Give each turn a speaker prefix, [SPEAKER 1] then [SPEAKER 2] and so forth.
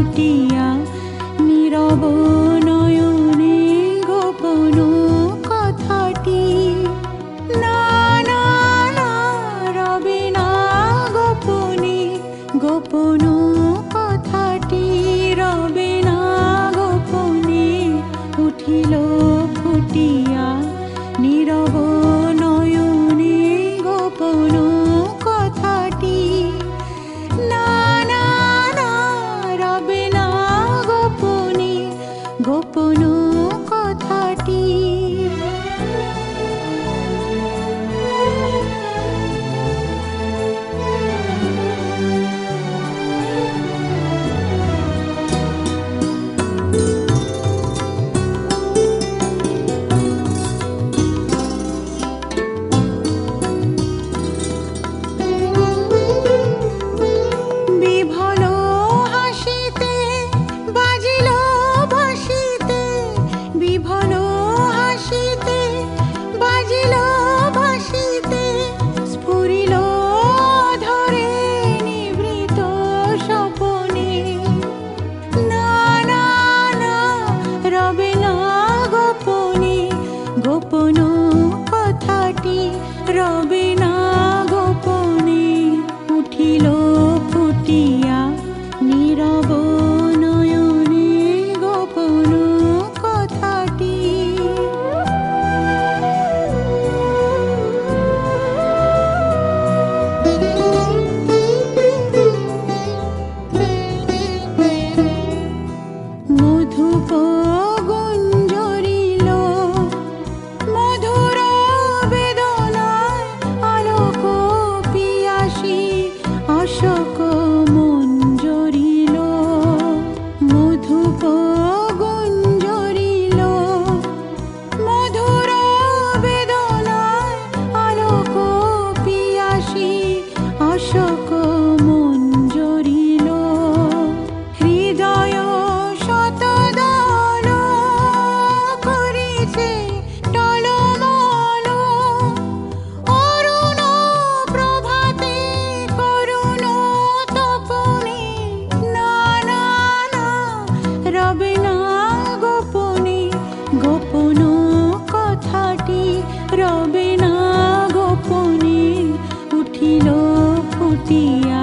[SPEAKER 1] ফুটিয়া নীরব নয়নে গোপন কথাটি। না না না রবে না গোপনে, গোপন কথাটি রবে না গোপনে। উঠিল ফুটিয়া নীরব নয়নে গোপন কথাটি। না না না রবে না গোপনে, গোপন কথাটি। বিভল হাসিতে বাজিল বাঁশিতে, বিভল হাসিতে বাজিল বাঁশিতে। স্ফুরিল ধরে নিভৃত স্বপনে। না না না রবে না গোপনে, গোপন কথাটি রবে না গোপনে। উঠিল ফুটিয়া নীরব নয়নে গোপন কথাটি। মধুপ গুঞ্জরিল মধুর বেদনায় আলোক পিয়াসী অশোক মঞ্জরিল। মধুপ গুঞ্জরিল মধুর বেদনায় আলোক পিয়াসী অশোক মঞ্জরিল। হৃদয় শতদল করিছে টলমল, অরুণ প্রভাতে করুণ তপনে। না না না রবে না গোপনে, গোপন কথাটি রবে না গোপনে। উঠিল ফুটিয়া